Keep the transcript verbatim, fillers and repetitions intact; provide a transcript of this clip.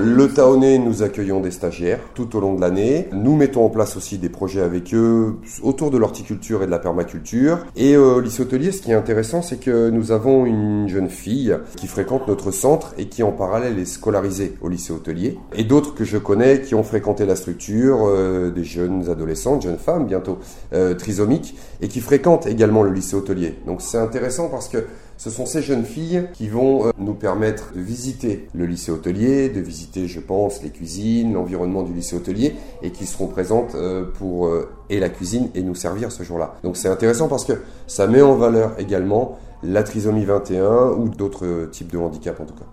le Taonnet, nous accueillons des stagiaires tout au long de l'année. Nous mettons en place aussi des projets avec eux autour de l'horticulture et de la permaculture. Et au lycée hôtelier, ce qui est intéressant, c'est que nous avons une jeune fille qui fréquente notre centre et qui en parallèle est scolarisée au lycée hôtelier. Et d'autres que je connais qui ont fréquenté la structure, euh, des jeunes adolescentes, jeunes femmes bientôt, euh, trisomiques, et qui fréquentent également le lycée hôtelier. Donc c'est intéressant parce que ce sont ces jeunes filles qui vont euh, nous permettre de visiter le lycée hôtelier, de visiter, je pense, les cuisines, l'environnement du lycée hôtelier, et qui seront présentes euh, pour euh, et la cuisine et nous servir ce jour-là. Donc c'est intéressant parce que ça met en valeur également la trisomie vingt et un ou d'autres types de handicap en tout cas.